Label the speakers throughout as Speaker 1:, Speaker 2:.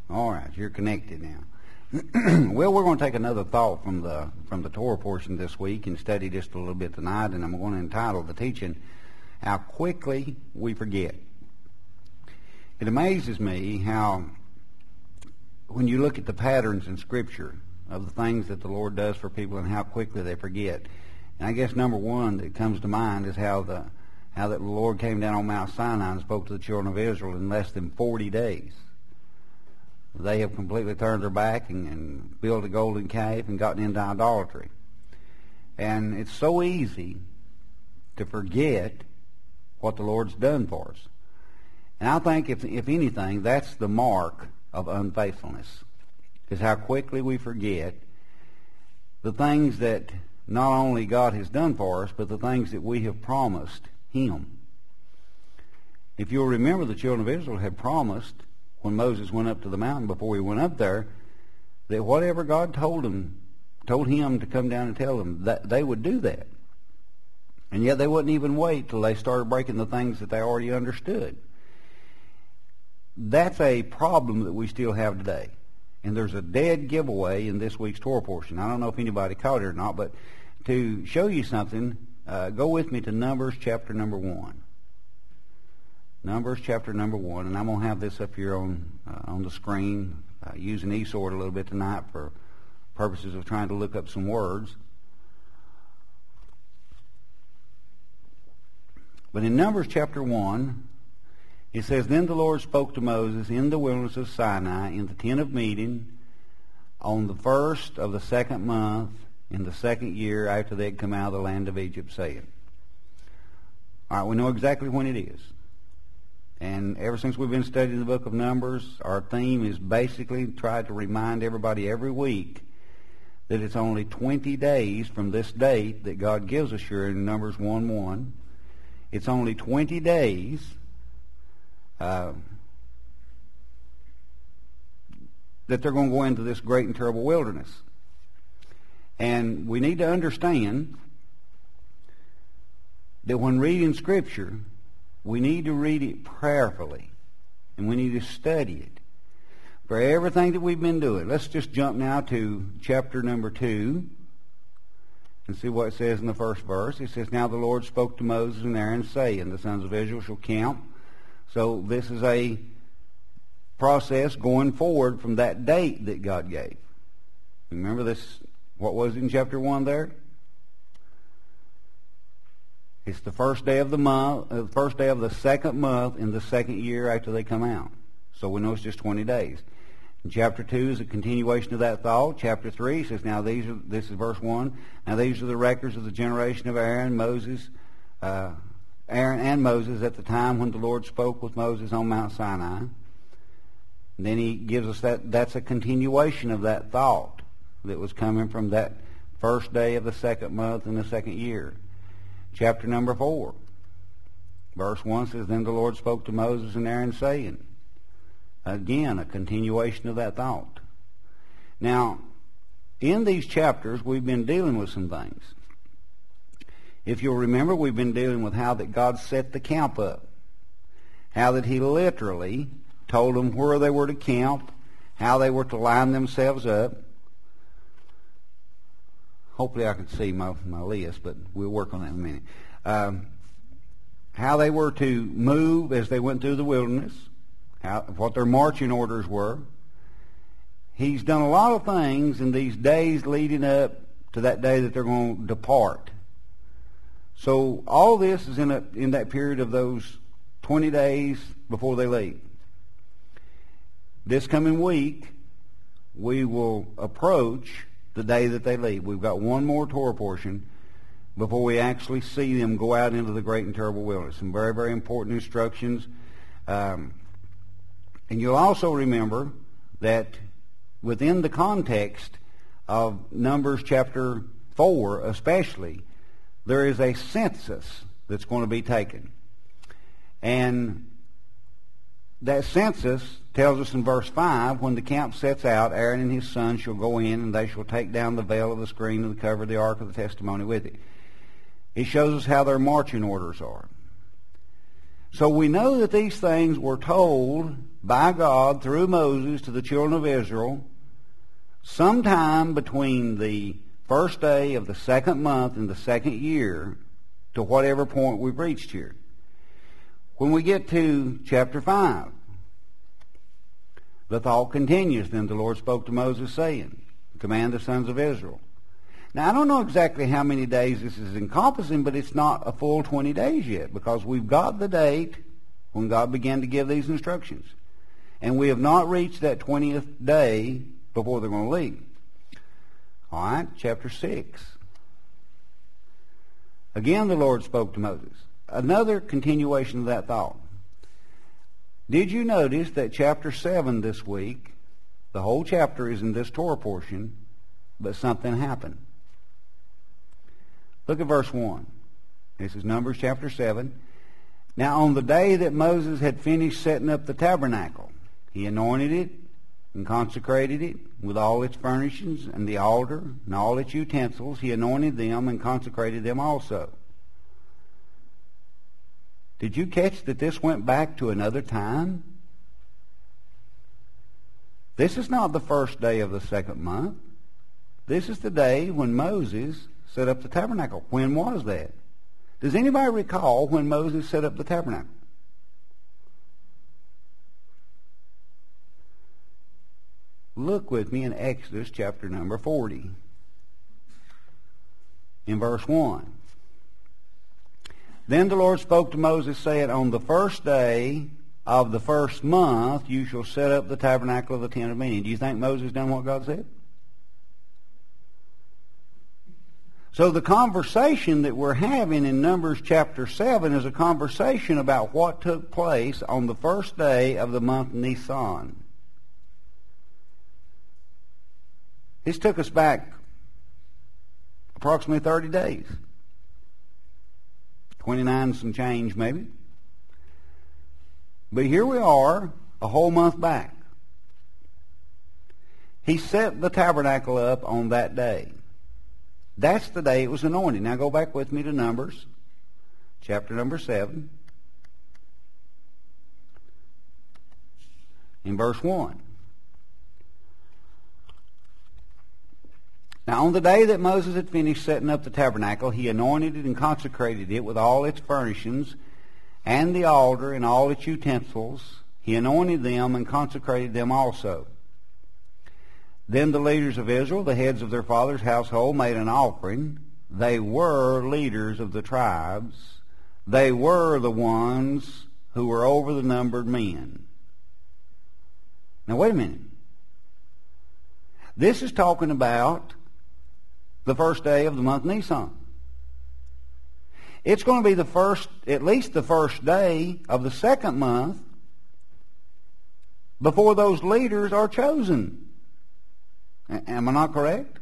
Speaker 1: All right, you're connected now. Well, we're going to take another thought from the Torah portion this week and study just a little bit tonight, and I'm going to entitle the teaching, How Quickly We Forget. It amazes me how, when you look at the patterns in Scripture of the things that the Lord does for people and how quickly they forget. And I guess number one that comes to mind is how that the Lord came down on Mount Sinai and spoke to the children of Israel in less than 40 days. They have completely turned their back and built a golden calf and gotten into idolatry. And it's so easy to forget what the Lord's done for us. And I think, if anything, that's the mark of unfaithfulness, is how quickly we forget the things that not only God has done for us, but the things that we have promised Him. If you'll remember, the children of Israel had promised, when Moses went up to the mountain before he went up there, that whatever God told him to come down and tell them, that they would do that. And yet they wouldn't even wait till they started breaking the things that they already understood. That's a problem that we still have today. And there's a dead giveaway in this week's Torah portion. I don't know if anybody caught it or not, but to show you something, go with me to Numbers chapter number 1. Numbers chapter number 1, and I'm going to have this up here on the screen, using eSword a little bit tonight for purposes of trying to look up some words. But in Numbers chapter 1, it says, Then the Lord spoke to Moses in the wilderness of Sinai in the tent of meeting on the first of the second month in the second year after they had come out of the land of Egypt, saying. All right, we know exactly when it is. And ever since we've been studying the book of Numbers, our theme is basically try to remind everybody every week that it's only 20 days from this date that God gives us here in Numbers 1:1. It's only 20 days that they're going to go into this great and terrible wilderness. And we need to understand that when reading Scripture, we need to read it prayerfully, and we need to study it. For everything that we've been doing, let's just jump now to chapter number 2 and see what it says in the first verse. It says, Now the Lord spoke to Moses and Aaron, saying, The sons of Israel shall count. So this is a process going forward from that date that God gave. Remember this, what was in chapter 1 there? It's the first day of the month, the first day of the second month in the second year after they come out. So we know it's just 20 days. And chapter 2 is a continuation of that thought. Chapter 3 says, Now this is verse 1. Now these are the records of the generation of Aaron and Moses at the time when the Lord spoke with Moses on Mount Sinai. And then he gives us that's a continuation of that thought that was coming from that first day of the second month in the second year. Chapter number 4, verse 1 says, Then the Lord spoke to Moses and Aaron, saying. Again, a continuation of that thought. Now, in these chapters, we've been dealing with some things. If you'll remember, we've been dealing with how that God set the camp up. How that He literally told them where they were to camp, how they were to line themselves up. Hopefully I can see my list, but we'll work on that in a minute. How they were to move as they went through the wilderness, what their marching orders were. He's done a lot of things in these days leading up to that day that they're going to depart. So all this is in that period of those 20 days before they leave. This coming week, we will approach the day that they leave. We've got one more Torah portion before we actually see them go out into the great and terrible wilderness. Some very, very important instructions. And you'll also remember that within the context of Numbers chapter 4 especially, there is a census that's going to be taken. And that census tells us in verse 5, when the camp sets out, Aaron and his sons shall go in, and they shall take down the veil of the screen and the cover of the ark of the testimony with it. It shows us how their marching orders are. So we know that these things were told by God through Moses to the children of Israel sometime between the first day of the second month in the second year to whatever point we've reached here. When we get to chapter 5, the thought continues. Then the Lord spoke to Moses, saying, command the sons of Israel. Now, I don't know exactly how many days this is encompassing, but it's not a full 20 days yet, because we've got the date when God began to give these instructions. And we have not reached that 20th day before they're going to leave. All right, chapter 6. Again, the Lord spoke to Moses. Another continuation of that thought. Did you notice that chapter 7 this week, the whole chapter is in this Torah portion, but something happened? Look at verse 1. This is Numbers chapter 7. Now on the day that Moses had finished setting up the tabernacle, he anointed it and consecrated it with all its furnishings and the altar and all its utensils. He anointed them and consecrated them also. Did you catch that this went back to another time? This is not the first day of the second month. This is the day when Moses set up the tabernacle. When was that? Does anybody recall when Moses set up the tabernacle? Look with me in Exodus chapter number 40. In verse 1. Then the Lord spoke to Moses, saying, on the first day of the first month you shall set up the tabernacle of the tent of meeting. Do you think Moses done what God said? So the conversation that we're having in Numbers chapter 7 is a conversation about what took place on the first day of the month Nisan. This took us back approximately 30 days. 29 some change maybe. But here we are, a whole month back. He set the tabernacle up on that day. That's the day it was anointed. Now go back with me to Numbers, chapter number 7, in verse 1. Now on the day that Moses had finished setting up the tabernacle, he anointed it and consecrated it with all its furnishings, and the altar and all its utensils. He anointed them and consecrated them also. Then the leaders of Israel, the heads of their father's household, made an offering. They were leaders of the tribes. They were the ones who were over the numbered men. Now wait a minute. This is talking about the first day of the month Nisan. It's going to be the first, at least the first day of the second month before those leaders are chosen. Am I not correct?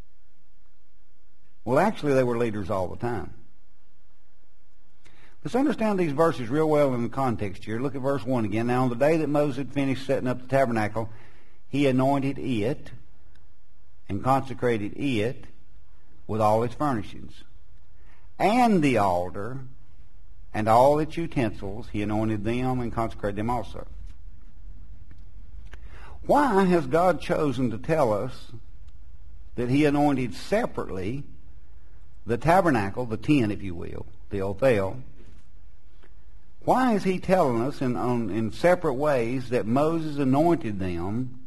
Speaker 1: Well, actually, they were leaders all the time. Let's understand these verses real well in the context here. Look at verse 1 again. Now, on the day that Moses had finished setting up the tabernacle, he anointed it and consecrated it with all its furnishings. And the altar and all its utensils, he anointed them and consecrated them also. Why has God chosen to tell us that he anointed separately the tabernacle, the tent, if you will, the Othel? Why is he telling us in separate ways that Moses anointed them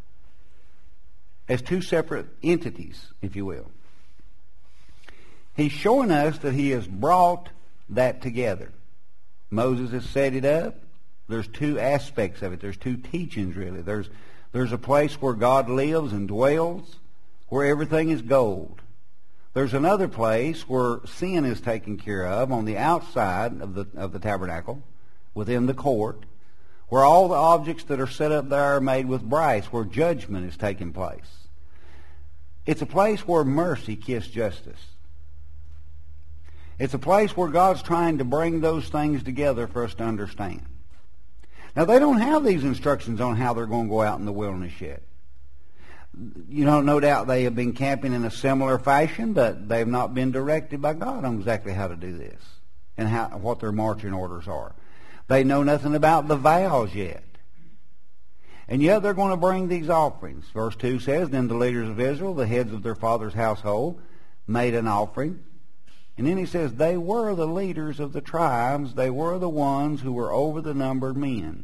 Speaker 1: as two separate entities, if you will? He's showing us that he has brought that together. Moses has set it up. There's two aspects of it. There's two teachings, really. There's a place where God lives and dwells, where everything is gold. There's another place where sin is taken care of on the outside of the tabernacle, within the court, where all the objects that are set up there are made with brass, where judgment is taking place. It's a place where mercy kissed justice. It's a place where God's trying to bring those things together for us to understand. Now, they don't have these instructions on how they're going to go out in the wilderness yet. You know, no doubt they have been camping in a similar fashion, but they've not been directed by God on exactly how to do this and what their marching orders are. They know nothing about the vows yet. And yet they're going to bring these offerings. Verse 2 says, Then the leaders of Israel, the heads of their father's household, made an offering. And then he says, they were the leaders of the tribes. They were the ones who were over the numbered men.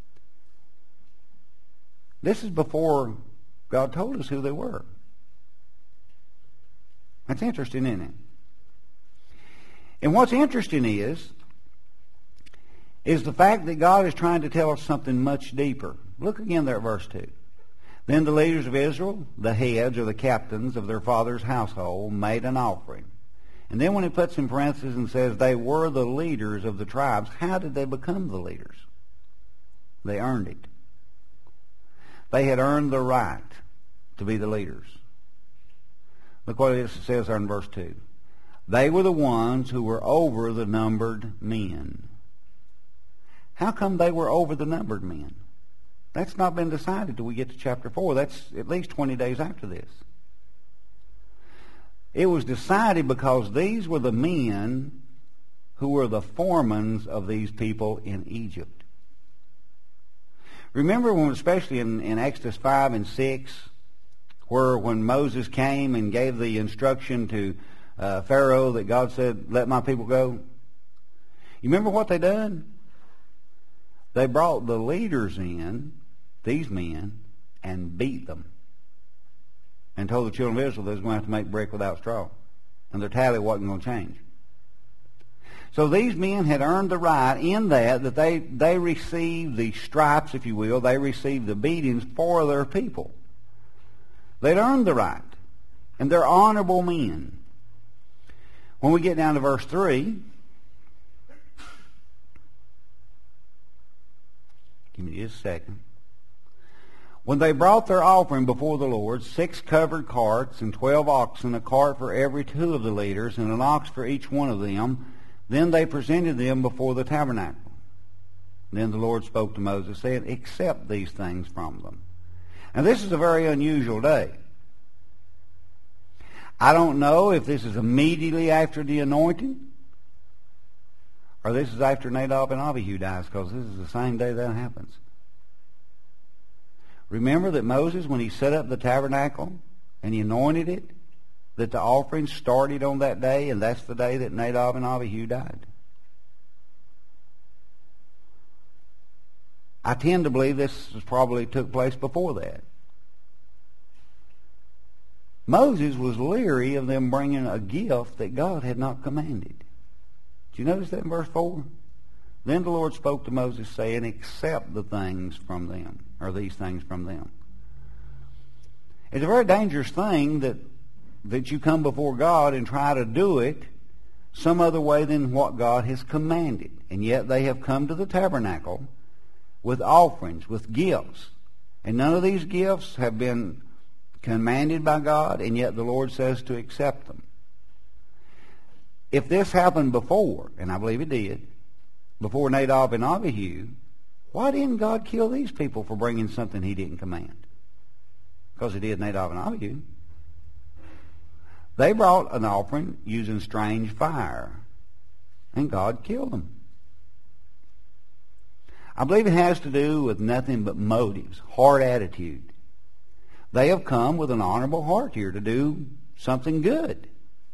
Speaker 1: This is before God told us who they were. That's interesting, isn't it? And what's interesting is the fact that God is trying to tell us something much deeper. Look again there at verse 2. Then the leaders of Israel, the heads or the captains of their father's household, made an offering. And then when he puts in parentheses and says they were the leaders of the tribes, how did they become the leaders? They earned it. They had earned the right to be the leaders. Look what it says there in verse 2. They were the ones who were over the numbered men. How come they were over the numbered men? That's not been decided till we get to chapter 4. That's at least 20 days after this. It was decided because these were the men who were the foremen of these people in Egypt. Remember when, especially in Exodus 5 and 6, where when Moses came and gave the instruction to Pharaoh that God said, let my people go? You remember what they done? They brought the leaders in, these men, and beat them. And told the children of Israel they was going to have to make brick without straw. And their tally wasn't going to change. So these men had earned the right in that they received the stripes, if you will. They received the beatings for their people. They'd earned the right. And they're honorable men. When we get down to verse 3, give me just a second. When they brought their offering before the Lord, 6 covered carts and 12 oxen, a cart for every 2 of the leaders, and an ox for each one of them, then they presented them before the tabernacle. Then the Lord spoke to Moses, saying, accept these things from them. Now this is a very unusual day. I don't know if this is immediately after the anointing, or this is after Nadab and Abihu dies, because this is the same day that happens. Remember that Moses, when he set up the tabernacle and he anointed it, that the offering started on that day, and that's the day that Nadab and Abihu died. I tend to believe this probably took place before that. Moses was leery of them bringing a gift that God had not commanded. Did you notice that in verse 4? Then the Lord spoke to Moses, saying, accept the things from them, or these things from them. It's a very dangerous thing that you come before God and try to do it some other way than what God has commanded. And yet they have come to the tabernacle with offerings, with gifts. And none of these gifts have been commanded by God, and yet the Lord says to accept them. If this happened before, and I believe it did, before Nadab and Abihu, why didn't God kill these people for bringing something he didn't command? Because he did Nadab and Abihu. They brought an offering using strange fire, and God killed them. I believe it has to do with nothing but motives, heart attitude. They have come with an honorable heart here to do something good.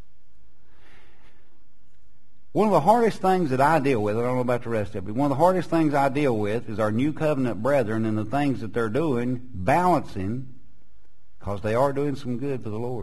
Speaker 1: One of the hardest things that I deal with, I don't know about the rest of you, one of the hardest things I deal with is our new covenant brethren and the things that they're doing, balancing, because they are doing some good for the Lord.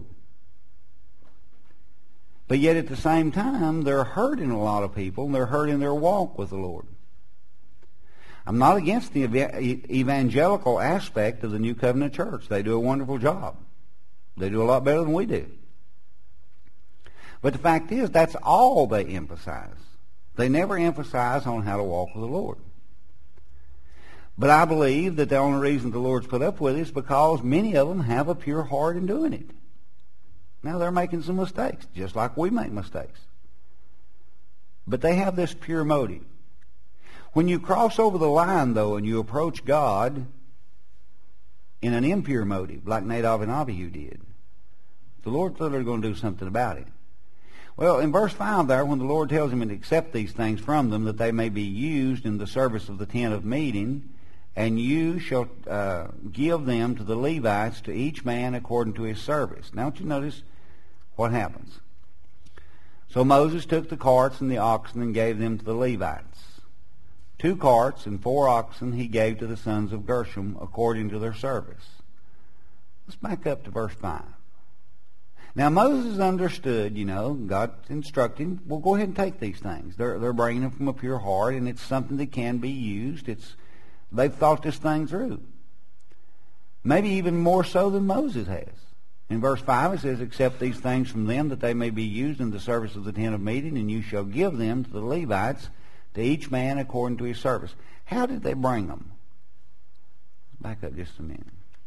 Speaker 1: But yet at the same time, they're hurting a lot of people, and they're hurting their walk with the Lord. I'm not against the evangelical aspect of the New Covenant Church. They do a wonderful job. They do a lot better than we do. But the fact is, that's all they emphasize. They never emphasize on how to walk with the Lord. But I believe that the only reason the Lord's put up with it is because many of them have a pure heart in doing it. Now, they're making some mistakes, just like we make mistakes. But they have this pure motive. When you cross over the line, though, and you approach God in an impure motive, like Nadab and Abihu did, the Lord's literally going to do something about it. Well, in verse 5 there, when the Lord tells him to accept these things from them, that they may be used in the service of the tent of meeting, and you shall give them to the Levites, to each man according to his service. Now, don't you notice what happens? So Moses took the carts and the oxen and gave them to the Levites. 2 carts and 4 oxen he gave to the sons of Gershom according to their service. Let's back up to verse 5. Now Moses understood, God instructed him, well, go ahead and take these things. They're bringing them from a pure heart, and it's something that can be used. They've thought this thing through. Maybe even more so than Moses has. In verse 5 it says, accept these things from them, that they may be used in the service of the tent of meeting, and you shall give them to the Levites, to each man according to his service. How did they bring them? Let's back up just a minute.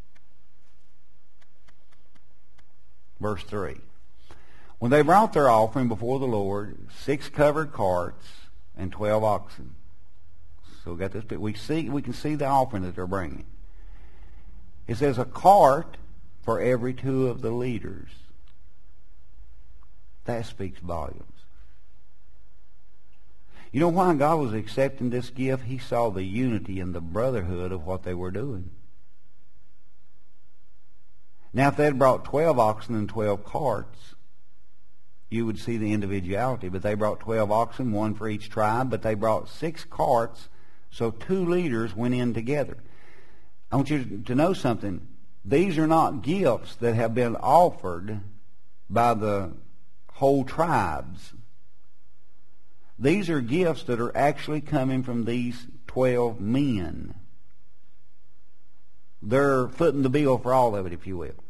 Speaker 1: Verse 3. When they brought their offering before the Lord, 6 covered carts and 12 oxen. So we got this. We can see the offering that they're bringing. It says a cart for every 2 of the leaders. That speaks volumes. You know why God was accepting this gift? He saw the unity and the brotherhood of what they were doing. Now, if they had brought 12 oxen and 12 carts, you would see the individuality. But they brought 12 oxen, 1 for each tribe. But they brought 6 carts, so 2 leaders went in together. I want you to know something. These are not gifts that have been offered by the whole tribes. These are gifts that are actually coming from these 12 men. They're footing the bill for all of it, if you will.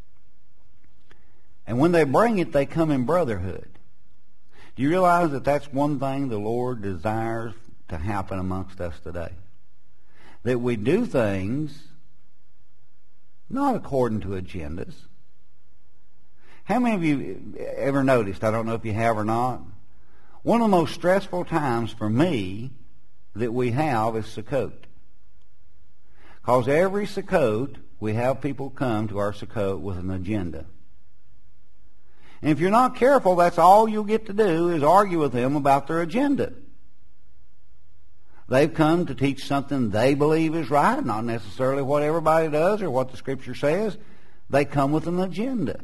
Speaker 1: And when they bring it, they come in brotherhood. Do you realize that that's one thing the Lord desires to happen amongst us today? That we do things not according to agendas. How many of you ever noticed, I don't know if you have or not, one of the most stressful times for me that we have is Sukkot. Because every Sukkot, we have people come to our Sukkot with an agenda. And if you're not careful, that's all you'll get to do is argue with them about their agenda. They've come to teach something they believe is right, not necessarily what everybody does or what the Scripture says. They come with an agenda.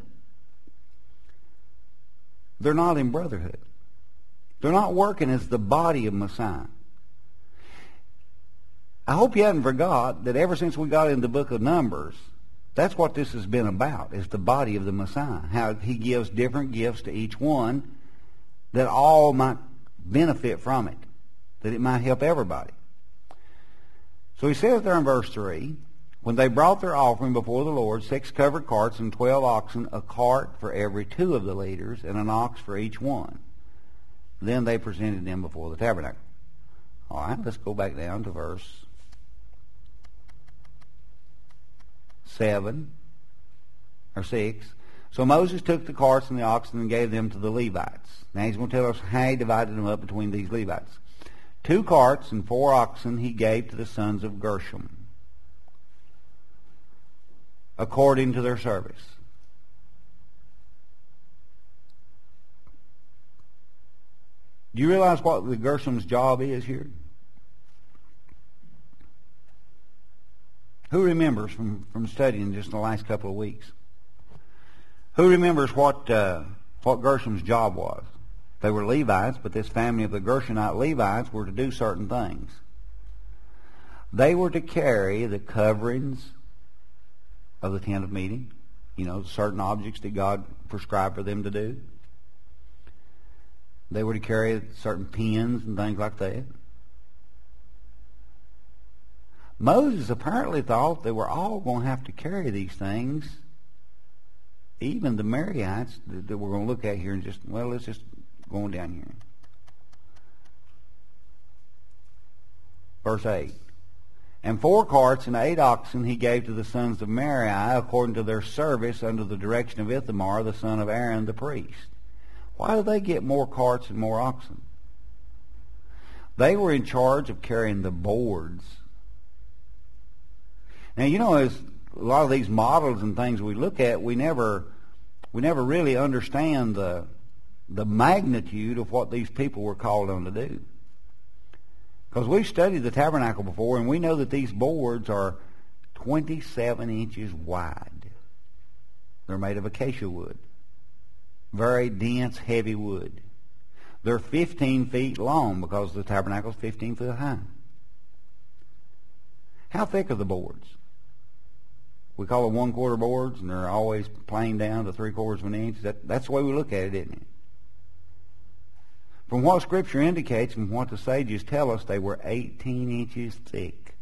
Speaker 1: They're not in brotherhood. They're not working as the body of Messiah. I hope you haven't forgot that ever since we got in the book of Numbers, that's what this has been about, is the body of the Messiah. How he gives different gifts to each one that all might benefit from it, that it might help everybody. So he says there in verse 3, when they brought their offering before the Lord, 6 covered carts and 12 oxen, a cart for every 2 of the leaders, and an ox for each one. Then they presented them before the tabernacle. All right, let's go back down to verse 7 or 6. So Moses took the carts and the oxen and gave them to the Levites. Now he's going to tell us how he divided them up between these Levites. 2 carts and 4 oxen he gave to the sons of Gershom, according to their service. Do you realize what the Gershom's job is here? Who remembers from studying just in the last couple of weeks? Who remembers what Gershom's job was? They were Levites, but this family of the Gershonite Levites were to do certain things. They were to carry the coverings of the tent of meeting, certain objects that God prescribed for them to do. They were to carry certain pins and things like that. Moses apparently thought they were all going to have to carry these things. Even the Maraites that we're going to look at here and let's just go on down here. Verse 8. And 4 carts and 8 oxen he gave to the sons of Merari according to their service under the direction of Ithamar, the son of Aaron the priest. Why did they get more carts and more oxen? They were in charge of carrying the boards. Now, as a lot of these models and things we look at, we never really understand the the magnitude of what these people were called on to do. Because we've studied the tabernacle before, and we know that these boards are 27 inches wide. They're made of acacia wood. Very dense, heavy wood. They're 15 feet long because the tabernacle is 15 feet high. How thick are the boards? We call them 1/4 boards, and they're always planed down to 3/4 of an inch. That's the way we look at it, isn't it? From what Scripture indicates and what the sages tell us, they were 18 inches thick.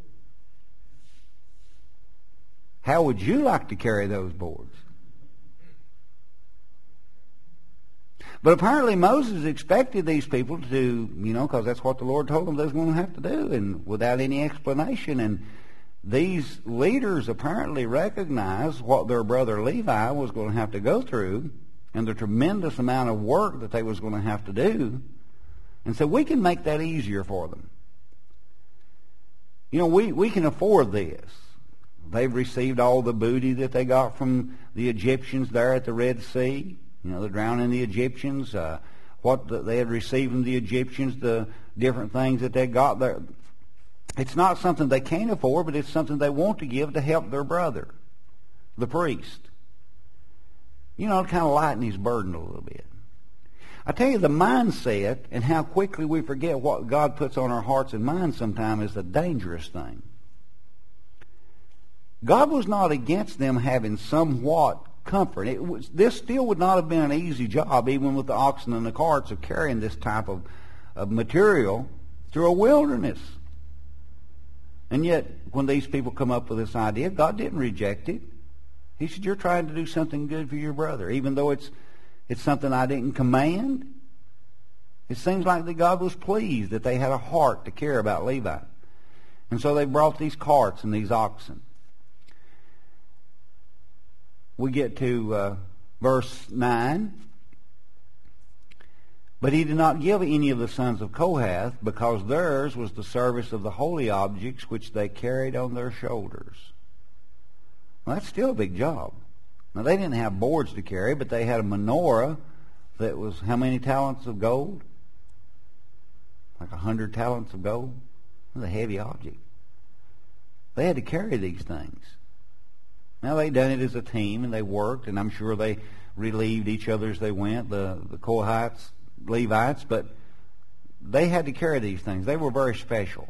Speaker 1: How would you like to carry those boards? But apparently Moses expected these people to, because that's what the Lord told them they was going to have to do, and without any explanation. And these leaders apparently recognized what their brother Levi was going to have to go through and the tremendous amount of work that they was going to have to do. And so we can make that easier for them. We can afford this. They've received all the booty that they got from the Egyptians there at the Red Sea. The drowning the Egyptians, what they had received from the Egyptians, the different things that they got there. It's not something they can't afford, but it's something they want to give to help their brother, the priest. To kind of lighten his burden a little bit. I tell you, the mindset and how quickly we forget what God puts on our hearts and minds sometimes is a dangerous thing. God was not against them having somewhat comfort. This still would not have been an easy job, even with the oxen and the carts, of carrying this type of material through a wilderness. And yet, when these people come up with this idea, God didn't reject it. He said, you're trying to do something good for your brother, even though it's something I didn't command. It seems like that God was pleased that they had a heart to care about Levi. And so they brought these carts and these oxen. We get to verse 9. But he did not give any of the sons of Kohath, because theirs was the service of the holy objects which they carried on their shoulders. Well, that's still a big job. Now, they didn't have boards to carry, but they had a menorah that was how many talents of gold? Like 100 talents of gold. It was a heavy object. They had to carry these things. Now, they'd done it as a team, and they worked, and I'm sure they relieved each other as they went, the Kohathites, Levites, but they had to carry these things. They were very special.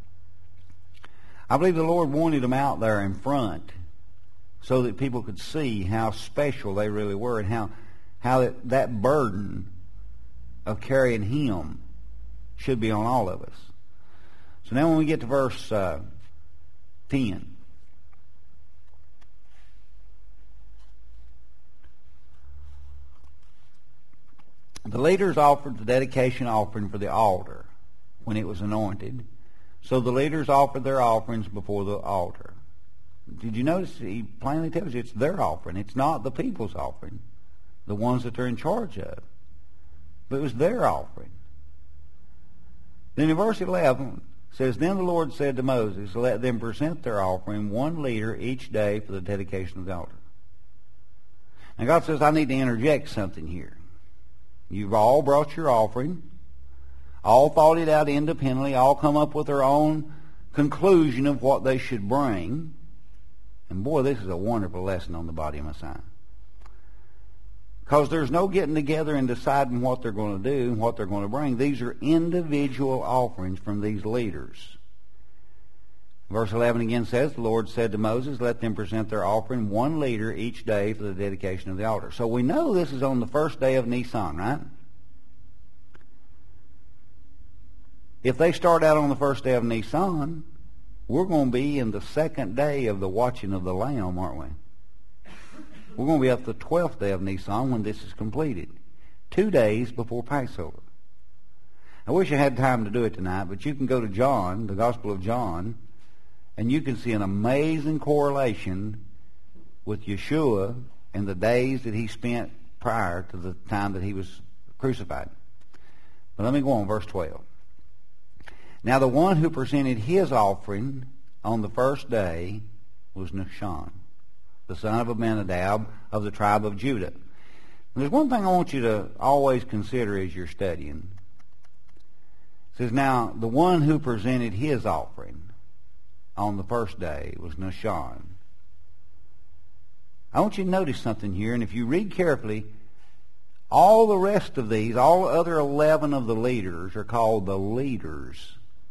Speaker 1: I believe the Lord wanted them out there in front so that people could see how special they really were, and how that burden of carrying Him should be on all of us. So now when we get to verse 10, the leaders offered the dedication offering for the altar when it was anointed. So the leaders offered their offerings before the altar. Did you notice? He plainly tells you it's their offering. It's not the people's offering, the ones that they're in charge of. But it was their offering. Then in verse 11 it says, Then the Lord said to Moses, Let them present their offering 1 liter each day for the dedication of the altar. And God says, I need to interject something here. You've all brought your offering, all thought it out independently, all come up with their own conclusion of what they should bring. And boy, this is a wonderful lesson on the body of Messiah. Because there's no getting together and deciding what they're going to do and what they're going to bring. These are individual offerings from these leaders. Verse 11 again says, The Lord said to Moses, Let them present their offering 1 liter each day for the dedication of the altar. So we know this is on the first day of Nisan, right? If they start out on the first day of Nisan, we're going to be in the second day of the watching of the Lamb, aren't we? We're going to be up the 12th day of Nisan when this is completed. 2 days before Passover. I wish I had time to do it tonight, but you can go to John, the Gospel of John, and you can see an amazing correlation with Yeshua and the days that he spent prior to the time that he was crucified. But let me go on, verse 12. Now the one who presented his offering on the first day was Nahshon, the son of Amminadab of the tribe of Judah. There's one thing I want you to always consider as you're studying. It says, now, the one who presented his offering on the first day was Nahshon. I want you to notice something here, and if you read carefully, all the rest of these, all the other 11 of the leaders are called the leaders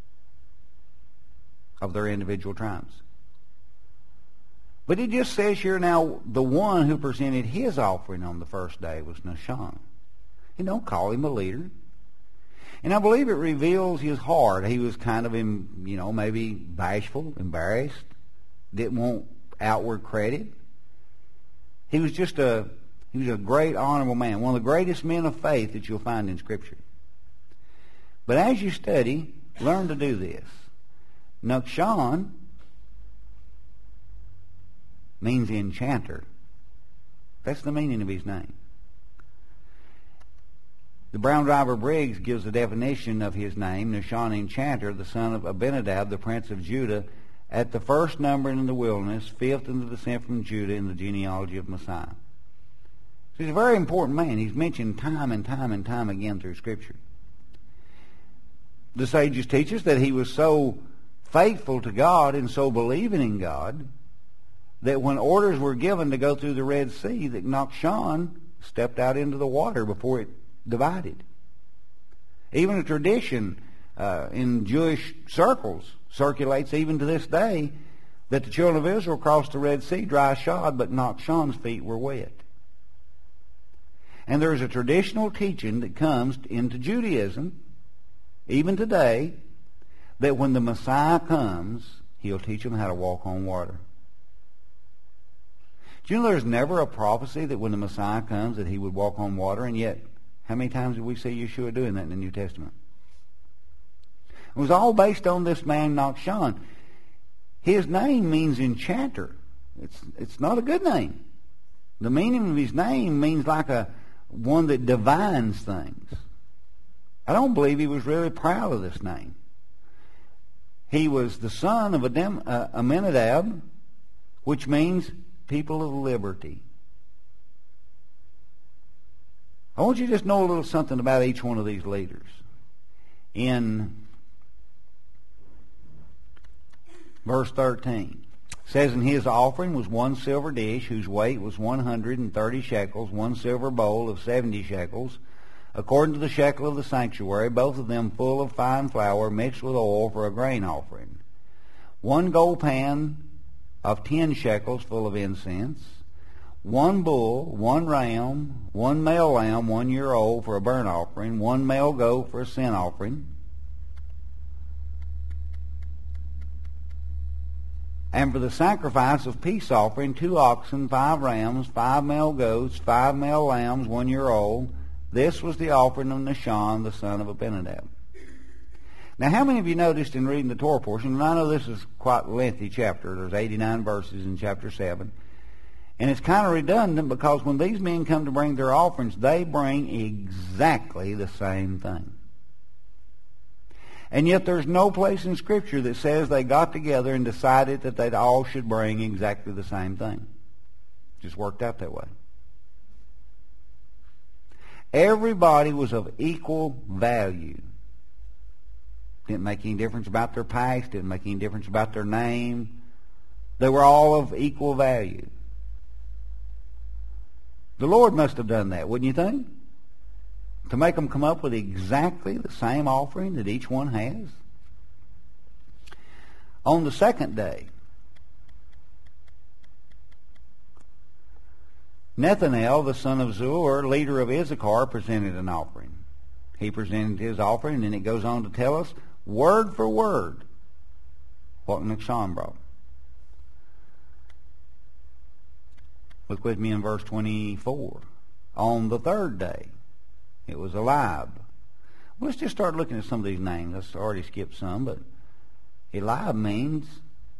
Speaker 1: of their individual tribes. But it just says here now, the one who presented his offering on the first day was Nahshon. You don't call him a leader. And I believe it reveals his heart. He was kind of, maybe bashful, embarrassed, didn't want outward credit. He was a great, honorable man, one of the greatest men of faith that you'll find in Scripture. But as you study, learn to do this. Nahshon means enchanter. That's the meaning of his name. The Brown Driver Briggs gives a definition of his name, Nahshon, enchanter, the son of Abinadab, the prince of Judah, at the first numbering in the wilderness, fifth in the descent from Judah in the genealogy of Messiah. So he's a very important man. He's mentioned time and time and time again through Scripture. The sages teach us that he was so faithful to God and so believing in God that when orders were given to go through the Red Sea, that Nahshon stepped out into the water before it divided. Even a tradition in Jewish circles circulates even to this day that the children of Israel crossed the Red Sea dry shod, but Nahshon's feet were wet. And there's a traditional teaching that comes into Judaism, even today, that when the Messiah comes, he'll teach them how to walk on water. Do you know there's never a prophecy that when the Messiah comes that he would walk on water, and yet how many times do we see Yeshua doing that in the New Testament? It was all based on this man Nahshon. His name means enchanter. It's not a good name. The meaning of his name means like one that divines things. I don't believe he was really proud of this name. He was the son of Abinadab, which means people of liberty. I want you to just know a little something about each one of these leaders. In verse 13, it says, and his offering was 1 silver dish, whose weight was 130 shekels, 1 silver bowl of 70 shekels, according to the shekel of the sanctuary, both of them full of fine flour mixed with oil for a grain offering. 1 gold pan of 10 shekels full of incense. 1 bull, 1 ram, 1 male lamb 1 year old for a burnt offering, 1 male goat for a sin offering. And for the sacrifice of peace offering, 2 oxen, 5 rams, 5 male goats, 5 male lambs 1 year old. This was the offering of Nahshon, the son of Abinadab. Now, how many of you noticed in reading the Torah portion, and I know this is quite a lengthy chapter, there's 89 verses in chapter 7, and it's kind of redundant because when these men come to bring their offerings, they bring exactly the same thing. And yet there's no place in Scripture that says they got together and decided that they all should bring exactly the same thing. It just worked out that way. Everybody was of equal value. Didn't make any difference about their past, didn't make any difference about their name. They were all of equal value. The Lord must have done that, wouldn't you think? To make them come up with exactly the same offering that each one has. On the second day, Nethanel, the son of Zur, leader of Issachar, presented an offering. He presented his offering, and then it goes on to tell us, word for word, what Nahshon brought. Look with me in verse 24. On the third day, it was Eliab. Well, let's just start looking at some of these names. Let's already skip some, but Eliab means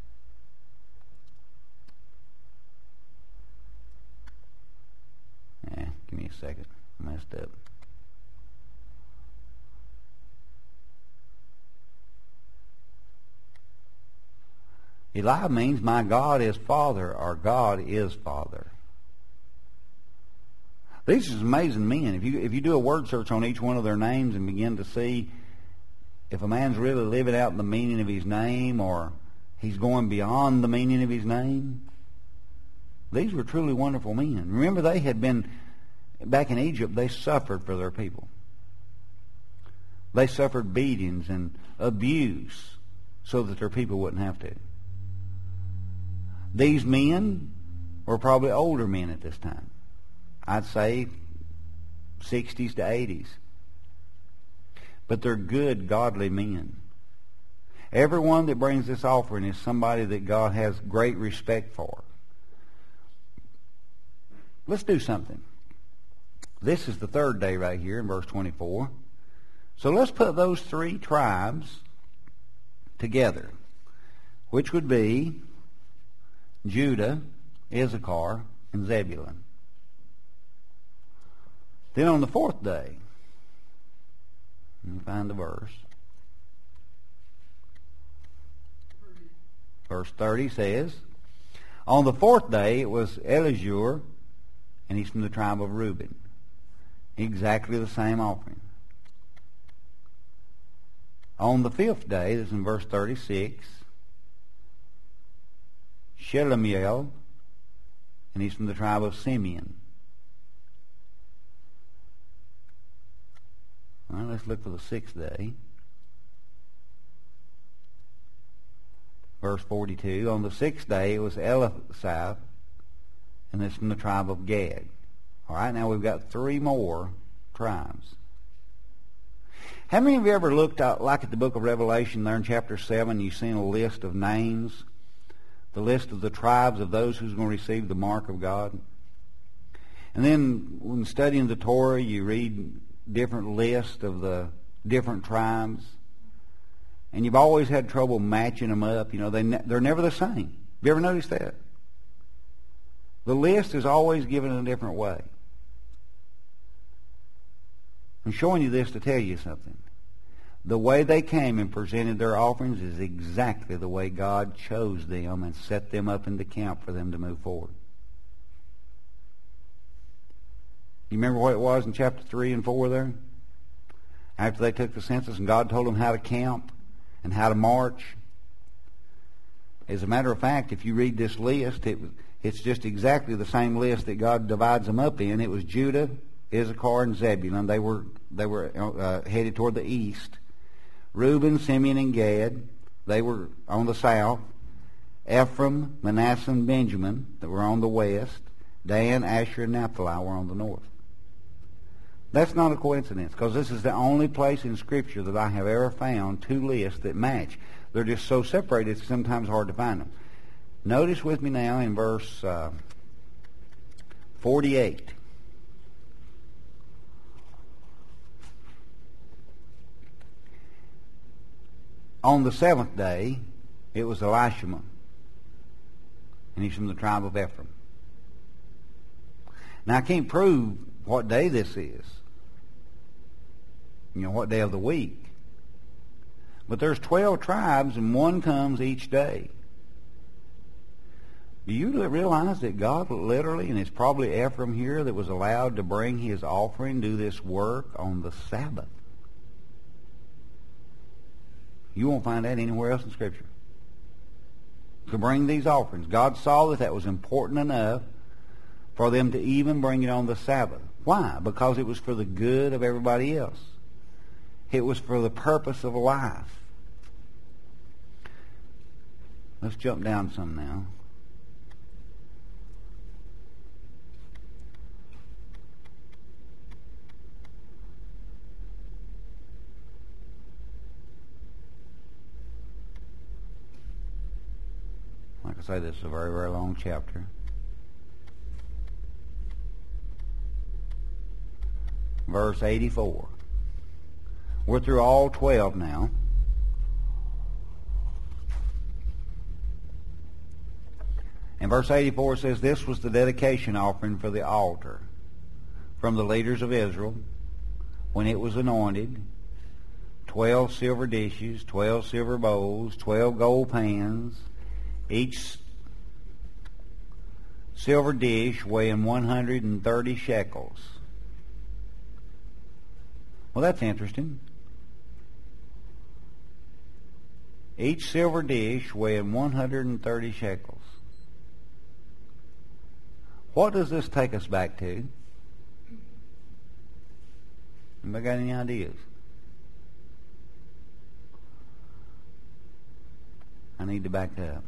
Speaker 1: give me a second. I messed up. Eliab means my God is Father, or God is Father. These are amazing men. If you do a word search on each one of their names and begin to see if a man's really living out the meaning of his name or he's going beyond the meaning of his name, these were truly wonderful men. Remember, they had been, back in Egypt, they suffered for their people. They suffered beatings and abuse so that their people wouldn't have to. These men were probably older men at this time. I'd say 60s to 80s. But they're good, godly men. Everyone that brings this offering is somebody that God has great respect for. Let's do something. This is the third day right here in verse 24. So let's put those three tribes together, which would be Judah, Issachar, and Zebulun. Then on the fourth day, let me find the verse. Verse 30 says, on the fourth day it was Elizur, and he's from the tribe of Reuben. Exactly the same offering. On the fifth day, this is in verse 36, Shelumiel, and he's from the tribe of Simeon. All right, let's look for the sixth day. Verse 42, on the sixth day it was Elisaph, and it's from the tribe of Gad. All right, now we've got three more tribes. How many of you ever looked at, like at the book of Revelation there in chapter 7, you've seen a list of names, the list of the tribes of those who's going to receive the mark of God? And then when studying the Torah, you read different lists of the different tribes, and you've always had trouble matching them up. You know, they're never the same. Have you ever noticed that? The list is always given in a different way. I'm showing you this to tell you something. The way they came and presented their offerings is exactly the way God chose them and set them up in the camp for them to move forward. You remember what it was in chapter 3 and 4 there? After they took the census and God told them how to camp and how to march. As a matter of fact, if you read this list, it's just exactly the same list that God divides them up in. It was Judah, Issachar, and Zebulun. They were headed toward the east. Reuben, Simeon, and Gad, they were on the south. Ephraim, Manasseh, and Benjamin, that were on the west. Dan, Asher, and Naphtali were on the north. That's not a coincidence, because this is the only place in Scripture that I have ever found two lists that match. They're just so separated, it's sometimes hard to find them. Notice with me now in verse 48. On the seventh day, it was Elishama, and he's from the tribe of Ephraim. Now, I can't prove what day this is, what day of the week. But there's 12 tribes, and one comes each day. Do you realize that God literally, and it's probably Ephraim here that was allowed to bring his offering, do this work on the Sabbath? You won't find that anywhere else in Scripture. To bring these offerings. God saw that was important enough for them to even bring it on the Sabbath. Why? Because it was for the good of everybody else. It was for the purpose of life. Let's jump down some now. Like I say, this is a very, very long chapter. Verse 84. We're through all 12 now. And verse 84 says, this was the dedication offering for the altar from the leaders of Israel when it was anointed. 12 silver dishes, 12 silver bowls, 12 gold pans, each silver dish weighing 130 shekels. Well, that's interesting. Each silver dish weighing 130 shekels. What does this take us back to? Anybody got any ideas? I need to back up.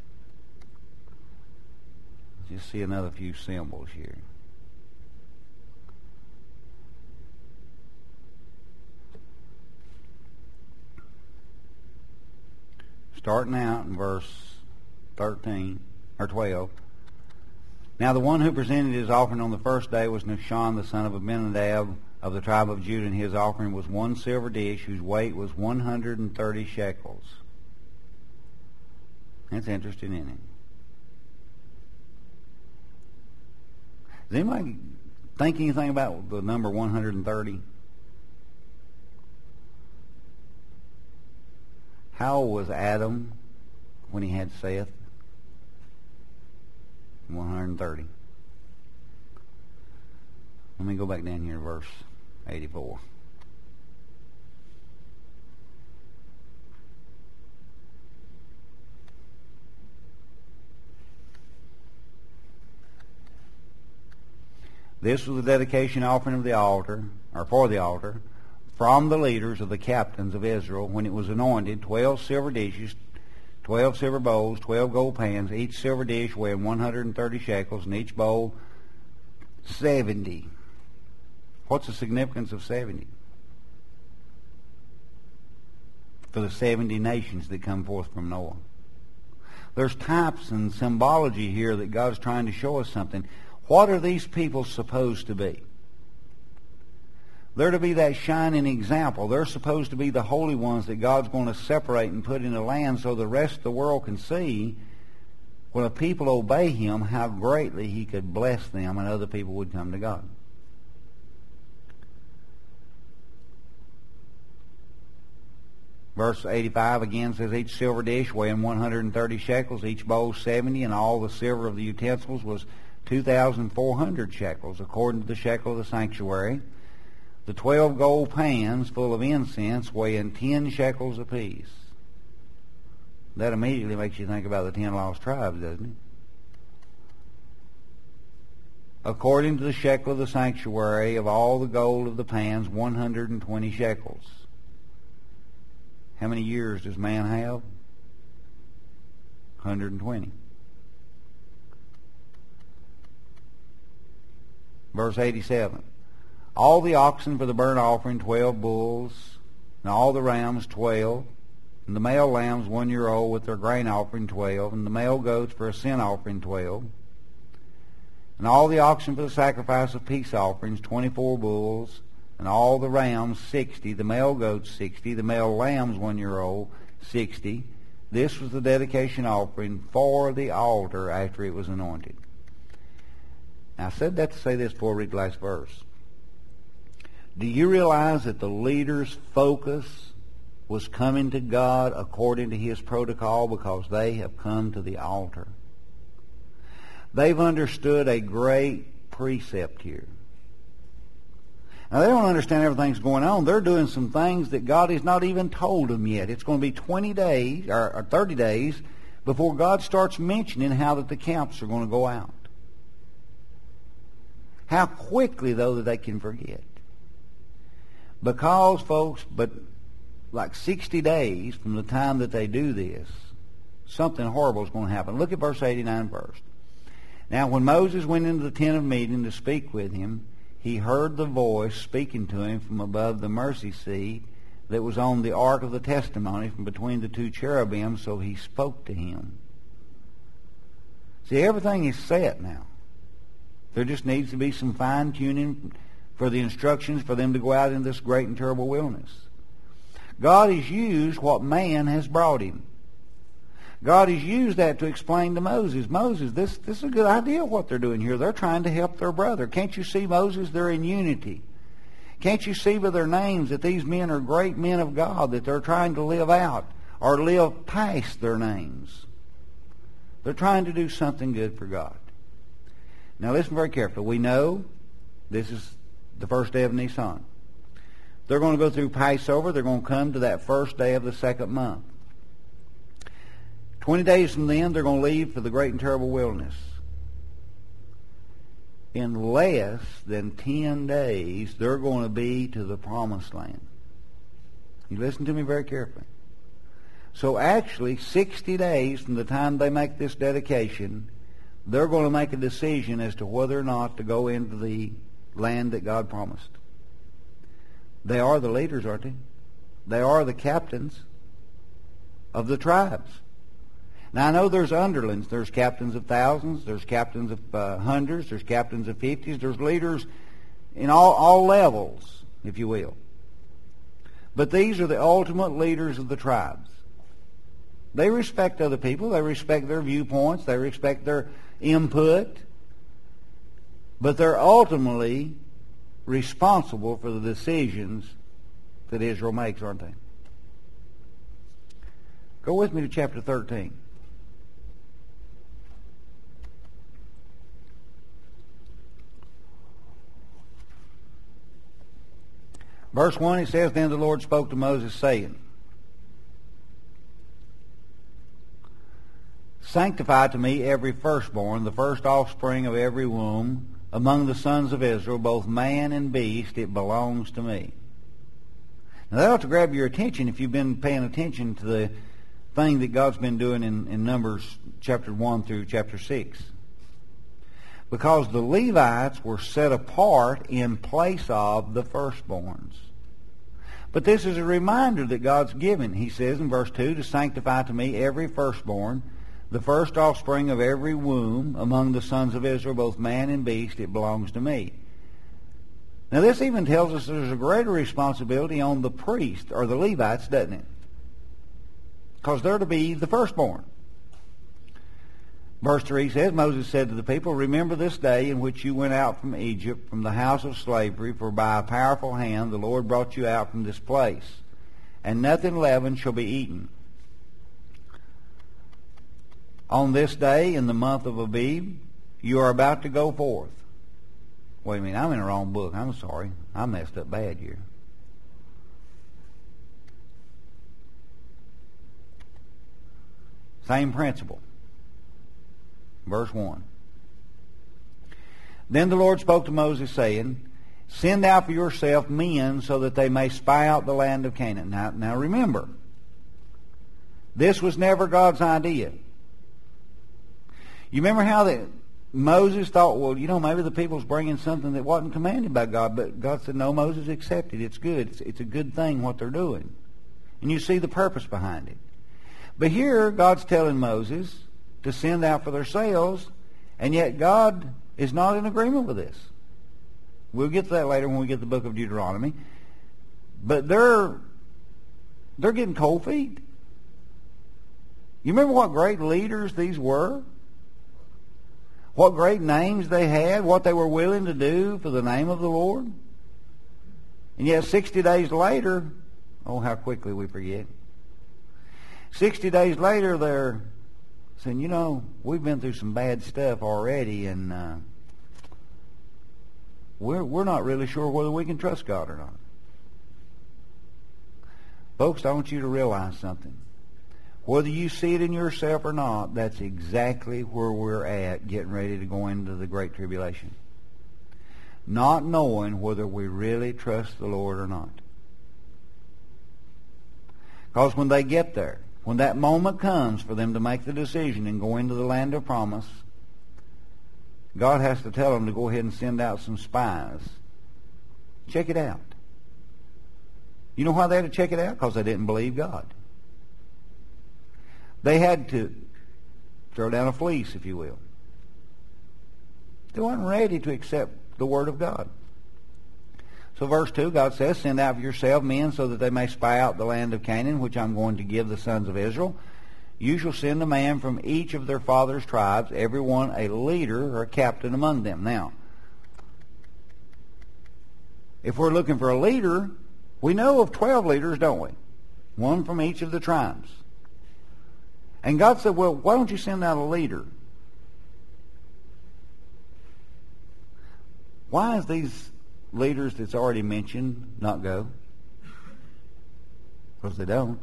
Speaker 1: Just see another few symbols here. Starting out in verse 13 or 12. Now the one who presented his offering on the first day was Nahshon, the son of Abinadab, of the tribe of Judah, and his offering was one silver dish whose weight was 130 shekels. That's interesting, isn't it? Does anybody think anything about the number 130? How old was Adam when he had Seth? 130. Let me go back down here to verse 84. This was the dedication offering of the altar, or for the altar, from the leaders of the captains of Israel when it was anointed, 12 silver dishes, 12 silver bowls, 12 gold pans, each silver dish weighing 130 shekels, and each bowl 70. What's the significance of 70? For the 70 nations that come forth from Noah. There's types and symbology here that God's trying to show us something. What are these people supposed to be? They're to be that shining example. They're supposed to be the holy ones that God's going to separate and put in the land so the rest of the world can see when the people obey Him how greatly He could bless them and other people would come to God. Verse 85 again says, each silver dish weighing 130 shekels, each bowl 70, and all the silver of the utensils was 2,400 shekels, according to the shekel of the sanctuary. The 12 gold pans full of incense weighing 10 shekels apiece. That immediately makes you think about the 10 lost tribes, doesn't it? According to the shekel of the sanctuary, of all the gold of the pans, 120 shekels. How many years does man have? 120. Verse 87. All the oxen for the burnt offering, 12 bulls, and all the rams, 12, and the male lambs 1 year old with their grain offering, 12, and the male goats for a sin offering, 12, and all the oxen for the sacrifice of peace offerings, 24 bulls, and all the rams, 60, the male goats, 60, the male lambs 1 year old, 60. This was the dedication offering for the altar after it was anointed. Now, I said that to say this before I read the last verse. Do you realize that the leader's focus was coming to God according to His protocol because they have come to the altar? They've understood a great precept here. Now, they don't understand everything's going on. They're doing some things that God has not even told them yet. It's going to be 20 days or 30 days before God starts mentioning how that the camps are going to go out. How quickly, though, that they can forget. Because, folks, but like 60 days from the time that they do this, something horrible is going to happen. Look at verse 89 first. Now, when Moses went into the tent of meeting to speak with him, he heard the voice speaking to him from above the mercy seat that was on the ark of the testimony from between the two cherubim, so he spoke to him. See, everything is set now. There just needs to be some fine-tuning for the instructions for them to go out in this great and terrible wilderness. God has used what man has brought him. God has used that to explain to Moses, Moses, this is a good idea what they're doing here. They're trying to help their brother. Can't you see, Moses, they're in unity? Can't you see by their names that these men are great men of God, that they're trying to live out or live past their names? They're trying to do something good for God. Now listen very carefully. We know this is the first day of Nisan. They're going to go through Passover. They're going to come to that first day of the second month. 20 days from then, they're going to leave for the great and terrible wilderness. In less than 10 days, they're going to be to the promised land. You listen to me very carefully. So actually, 60 days from the time they make this dedication, they're going to make a decision as to whether or not to go into the land that God promised. They are the leaders, aren't they? They are the captains of the tribes. Now, I know there's underlings. There's captains of thousands. There's captains of hundreds. There's captains of 50s. There's leaders in all levels, if you will. But these are the ultimate leaders of the tribes. They respect other people. They respect their viewpoints. They respect their input. But they're ultimately responsible for the decisions that Israel makes, aren't they? Go with me to chapter 13. Verse 1, it says, Then the Lord spoke to Moses, saying, Sanctify to me every firstborn, the first offspring of every womb, among the sons of Israel, both man and beast, it belongs to me. Now that ought to grab your attention if you've been paying attention to the thing that God's been doing in Numbers chapter 1 through chapter 6. Because the Levites were set apart in place of the firstborns. But this is a reminder that God's given. He says in verse 2, To sanctify to me every firstborn, the first offspring of every womb, among the sons of Israel, both man and beast, it belongs to me. Now this even tells us there's a greater responsibility on the priest, or the Levites, doesn't it? Because they're to be the firstborn. Verse 3 says, Moses said to the people, Remember this day in which you went out from Egypt, from the house of slavery, for by a powerful hand the Lord brought you out from this place, and nothing leavened shall be eaten. On this day, in the month of Abib, you are about to go forth. Wait a minute, I'm in the wrong book. I'm sorry. I messed up bad here. Same principle. Verse 1. Then the Lord spoke to Moses, saying, Send out for yourself men so that they may spy out the land of Canaan. Now remember, this was never God's idea. You remember how that Moses thought, well, maybe the people's bringing something that wasn't commanded by God. But God said, no, Moses, accept it. It's good. It's a good thing what they're doing. And you see the purpose behind it. But here, God's telling Moses to send out for themselves, and yet God is not in agreement with this. We'll get to that later when we get to the book of Deuteronomy. But they're getting cold feet. You remember what great leaders these were? What great names they had, what they were willing to do for the name of the Lord? And yet 60 days later, oh, how quickly we forget. 60 days later, they're saying, we've been through some bad stuff already, and we're not really sure whether we can trust God or not. Folks, I want you to realize something. Whether you see it in yourself or not, that's exactly where we're at, getting ready to go into the Great Tribulation. Not knowing whether we really trust the Lord or not. Because when they get there, when that moment comes for them to make the decision and go into the land of promise, God has to tell them to go ahead and send out some spies. Check it out. You know why they had to check it out? Because they didn't believe God. They had to throw down a fleece, if you will. They weren't ready to accept the Word of God. So verse 2, God says, Send out for yourself men so that they may spy out the land of Canaan, which I'm going to give the sons of Israel. You shall send a man from each of their father's tribes, every one a leader or a captain among them. Now, if we're looking for a leader, we know of 12 leaders, don't we? One from each of the tribes. And God said, well, why don't you send out a leader? Why is these leaders that's already mentioned not go? Because they don't.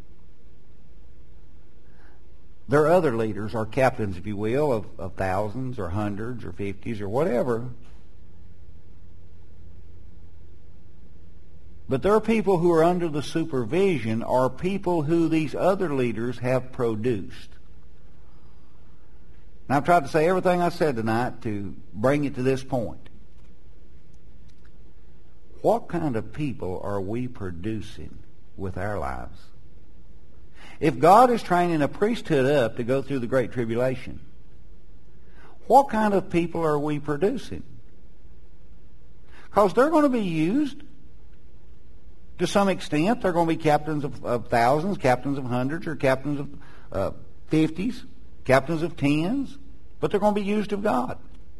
Speaker 1: There are other leaders, or captains, if you will, of thousands or hundreds or 50s or whatever. But there are people who are under the supervision, or people who these other leaders have produced. Now, I've tried to say everything I said tonight to bring it to this point. What kind of people are we producing with our lives? If God is training a priesthood up to go through the Great Tribulation, what kind of people are we producing? Because they're going to be used to some extent. They're going to be captains of thousands, captains of hundreds, or captains of 50s, captains of tens, but they're going to be used of God.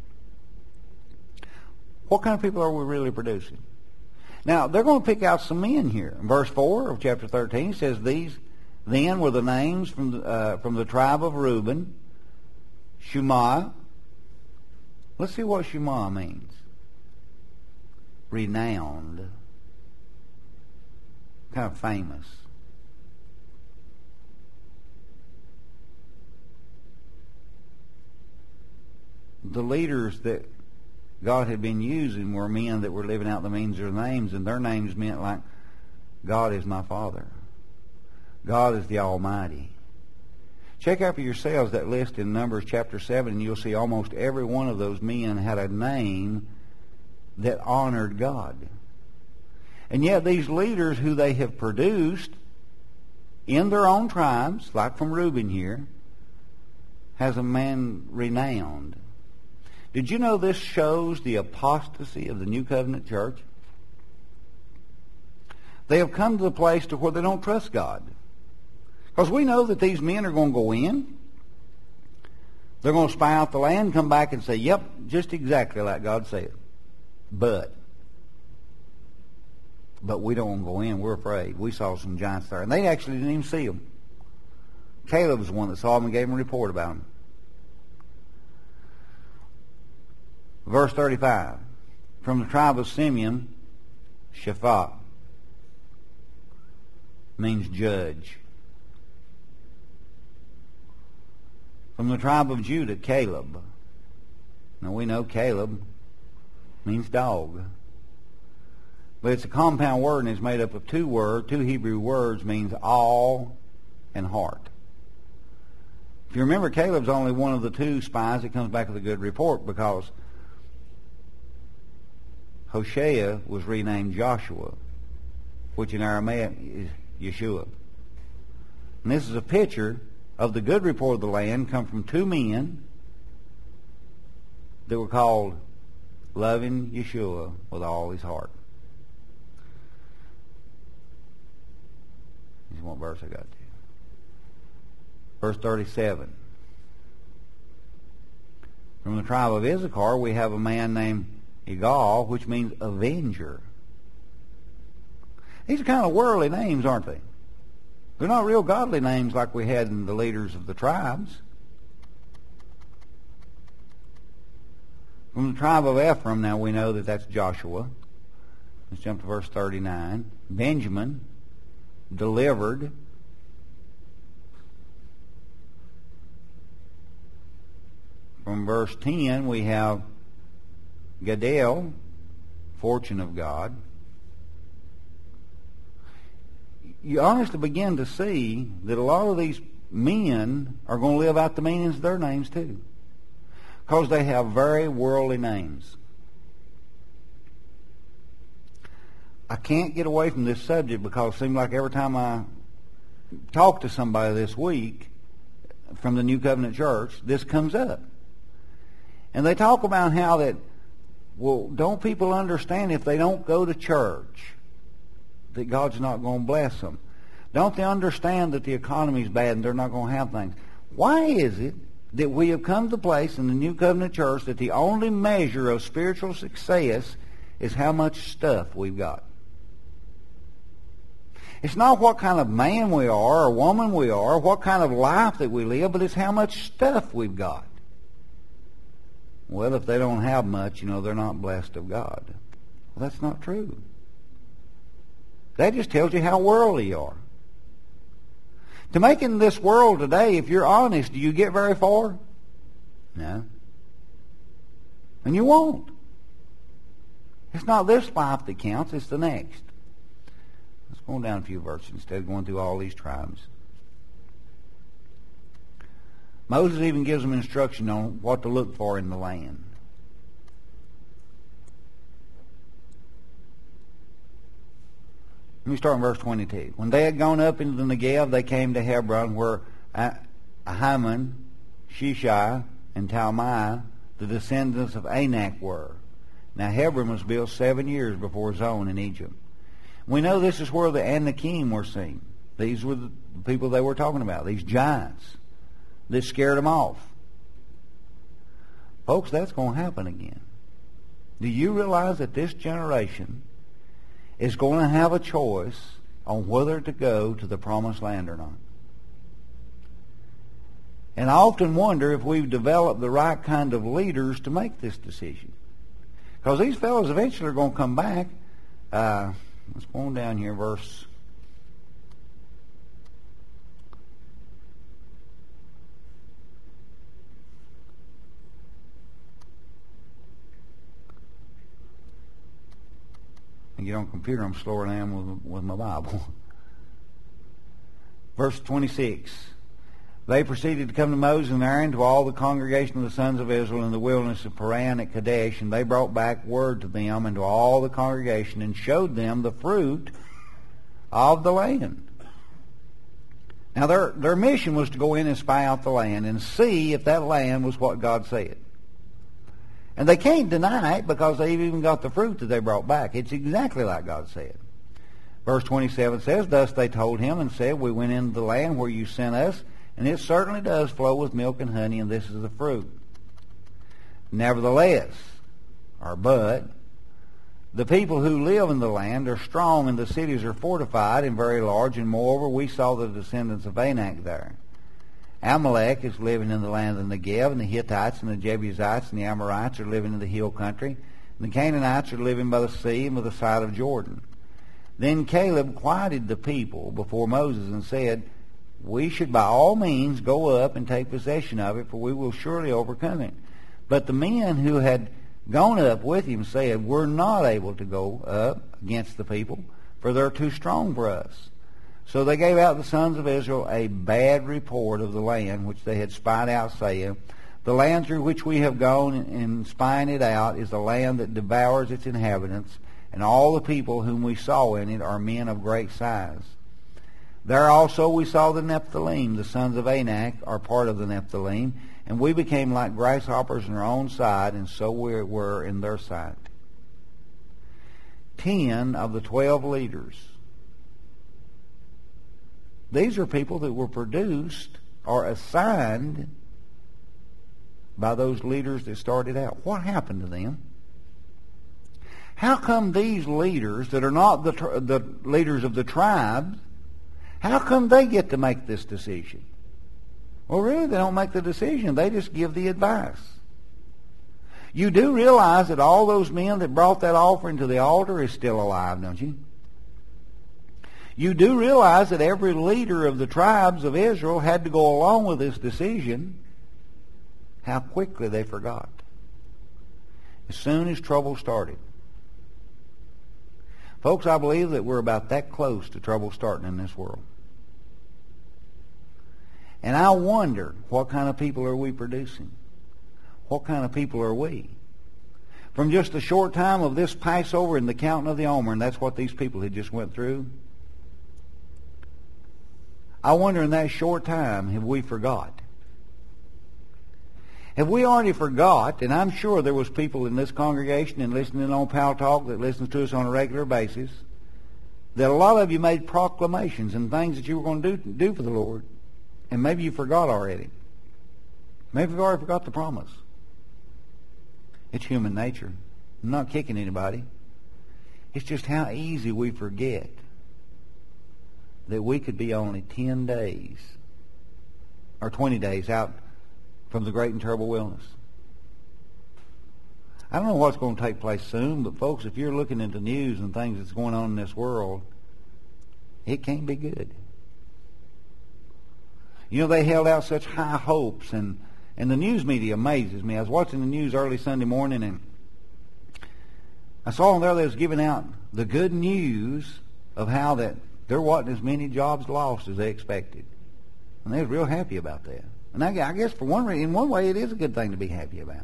Speaker 1: What kind of people are we really producing? Now, they're going to pick out some men here. In verse 4 of chapter 13, it says, These then were the names from the tribe of Reuben, Shema. Let's see what Shema means. Renowned. Kind of famous. The leaders that God had been using were men that were living out the means of their names, and their names meant like, God is my Father. God is the Almighty. Check out for yourselves that list in Numbers chapter 7, and you'll see almost every one of those men had a name that honored God. And yet these leaders who they have produced in their own tribes, like from Reuben here, has a man renowned. Did you know this shows the apostasy of the New Covenant church? They have come to the place to where they don't trust God. Because we know that these men are going to go in. They're going to spy out the land, come back and say, yep, just exactly like God said. But we don't want to go in. We're afraid. We saw some giants there. And they actually didn't even see them. Caleb was the one that saw them and gave them a report about them. Verse 35. From the tribe of Simeon, Shaphat means judge. From the tribe of Judah, Caleb. Now we know Caleb means dog. But it's a compound word, and it's made up of two Hebrew words, means all and heart. If you remember, Caleb's only one of the two spies that comes back with a good report, because Hoshea was renamed Joshua, which in Aramaic is Yeshua. And this is a picture of the good report of the land come from two men that were called loving Yeshua with all his heart. This is what verse I got to. Verse 37. From the tribe of Issachar, we have a man named Igal, which means avenger. These are kind of worldly names, aren't they? They're not real godly names like we had in the leaders of the tribes. From the tribe of Ephraim, now we know that that's Joshua. Let's jump to verse 39. Benjamin, delivered. From verse 10, we have Gadel, fortune of God. You honestly begin to see that a lot of these men are going to live out the meanings of their names too, because they have very worldly names. I can't get away from this subject because it seems like every time I talk to somebody this week from the New Covenant Church, this comes up. And they talk about how that, well, don't people understand if they don't go to church that God's not going to bless them? Don't they understand that the economy's bad and they're not going to have things? Why is it that we have come to the place in the New Covenant Church that the only measure of spiritual success is how much stuff we've got? It's not what kind of man we are or woman we are, or what kind of life that we live, but it's how much stuff we've got. Well, if they don't have much, they're not blessed of God. Well, that's not true. That just tells you how worldly you are. To make it in this world today, if you're honest, do you get very far? No. And you won't. It's not this life that counts, it's the next. Let's go down a few verses instead of going through all these tribes. Moses even gives them instruction on what to look for in the land. Let me start in verse 22. When they had gone up into the Negev, they came to Hebron, where Ahiman, Sheshai, and Talmai, the descendants of Anak, were. Now Hebron was built 7 years before Zon in Egypt. We know this is where the Anakim were seen. These were the people they were talking about, these giants that scared them off. Folks, that's going to happen again. Do you realize that this generation is going to have a choice on whether to go to the promised land or not? And I often wonder if we've developed the right kind of leaders to make this decision. Because these fellows eventually are going to come back. Let's go on down here, verse. I get on the computer, I'm slower than I am with my Bible. Verse 26. They proceeded to come to Moses and Aaron, to all the congregation of the sons of Israel in the wilderness of Paran at Kadesh, and they brought back word to them and to all the congregation, and showed them the fruit of the land. Now their mission was to go in and spy out the land and see if that land was what God said. And they can't deny it because they've even got the fruit that they brought back. It's exactly like God said. Verse 27 says, Thus they told him and said, We went into the land where you sent us, and it certainly does flow with milk and honey, and this is the fruit. Nevertheless, but, the people who live in the land are strong, and the cities are fortified and very large, and moreover we saw the descendants of Anak there. Amalek is living in the land of the Negev, and the Hittites and the Jebusites and the Amorites are living in the hill country, and the Canaanites are living by the sea and by the side of Jordan. Then Caleb quieted the people before Moses and said, We should by all means go up and take possession of it, for we will surely overcome it. But the men who had gone up with him said, We're not able to go up against the people, for they're too strong for us. So they gave out the sons of Israel a bad report of the land which they had spied out, saying, The land through which we have gone in spying it out is a land that devours its inhabitants, and all the people whom we saw in it are men of great size. There also we saw the Nephilim, the sons of Anak are part of the Nephilim, and we became like grasshoppers in our own sight, and so we were in their sight. 10 of the 12 leaders. These are people that were produced or assigned by those leaders that started out. What happened to them? How come these leaders that are not the leaders of the tribes, how come they get to make this decision? Well, really, they don't make the decision. They just give the advice. You do realize that all those men that brought that offering to the altar is still alive, don't you? You do realize that every leader of the tribes of Israel had to go along with this decision. How quickly they forgot. As soon as trouble started. Folks, I believe that we're about that close to trouble starting in this world. And I wonder, what kind of people are we producing? What kind of people are we? From just a short time of this Passover and the counting of the Omer, and that's what these people had just went through. I wonder in that short time, have we forgot? Have we already forgot, and I'm sure there was people in this congregation and listening on Pal Talk that listens to us on a regular basis, that a lot of you made proclamations and things that you were going to do for the Lord, and maybe you forgot already. Maybe you've already forgot the promise. It's human nature. I'm not kicking anybody. It's just how easy we forget that we could be only 10 days or 20 days out from the great and terrible wilderness. I don't know what's going to take place soon, but folks, if you're looking into news and things that's going on in this world, it can't be good. You know, they held out such high hopes, and the news media amazes me. I was watching the news early Sunday morning, and I saw them there. They was giving out the good news of how that there wasn't as many jobs lost as they expected, and they was real happy about that. And I guess in one way, it is a good thing to be happy about.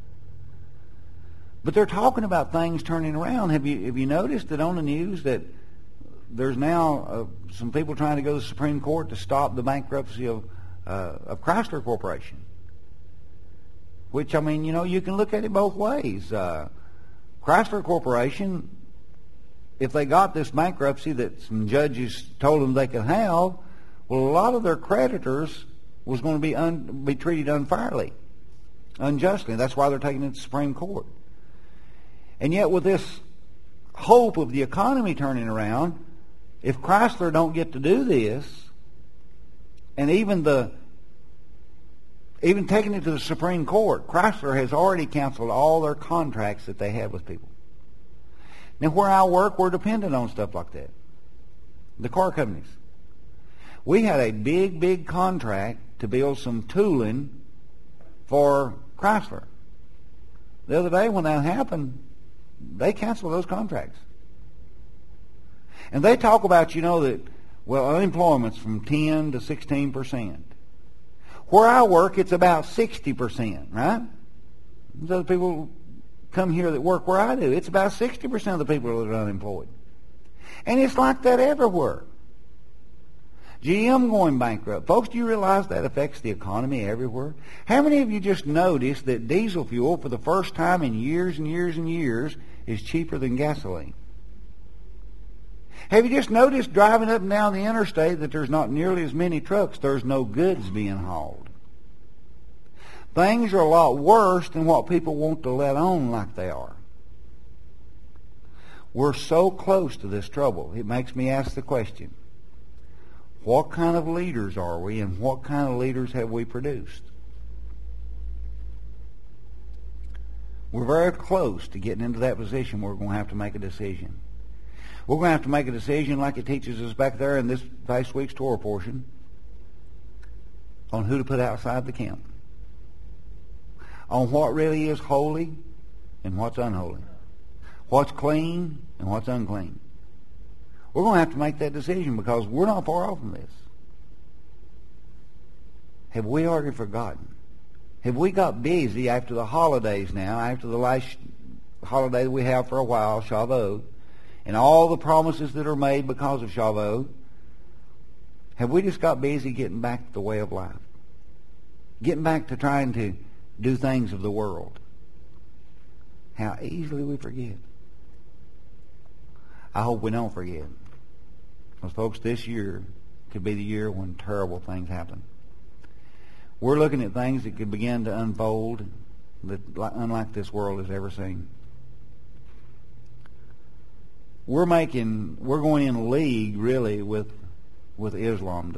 Speaker 1: But they're talking about things turning around. Have you noticed that on the news that there's now some people trying to go to the Supreme Court to stop the bankruptcy of Chrysler Corporation? Which, I mean, you know, you can look at it both ways. Chrysler Corporation, if they got this bankruptcy that some judges told them they could have, well, a lot of their creditors was going to be treated unfairly, unjustly. That's why they're taking it to the Supreme Court. And yet, with this hope of the economy turning around, if Chrysler don't get to do this, and even taking it to the Supreme Court, Chrysler has already canceled all their contracts that they had with people. Now, where I work, we're dependent on stuff like that. The car companies. We had a big contract to build some tooling for Chrysler. The other day when that happened, they canceled those contracts. And they talk about, you know, that, well, unemployment's from 10 to 16%. Where I work, it's about 60%, right? Those other people come here that work where I do. It's about 60% of the people that are unemployed. And it's like that everywhere. GM going bankrupt. Folks, do you realize that affects the economy everywhere? How many of you just noticed that diesel fuel, for the first time in years and years and years, is cheaper than gasoline? Have you just noticed driving up and down the interstate that there's not nearly as many trucks? There's no goods being hauled. Things are a lot worse than what people want to let on like they are. We're so close to this trouble. It makes me ask the question, what kind of leaders are we, and what kind of leaders have we produced? We're very close to getting into that position where we're going to have to make a decision. We're going to have to make a decision, like it teaches us back there in this past week's Torah portion, on who to put outside the camp, on what really is holy and what's unholy, what's clean and what's unclean. We're going to have to make that decision because we're not far off from this. Have we already forgotten? Have we got busy after the holidays now, after the last holiday that we have for a while, Shavuot, and all the promises that are made because of Shavuot? Have we just got busy getting back to the way of life? Getting back to trying to do things of the world? How easily we forget. I hope we don't forget. Because, folks, this year could be the year when terrible things happen. We're looking at things that could begin to unfold that unlike this world has ever seen. We're going in league, really, with Islam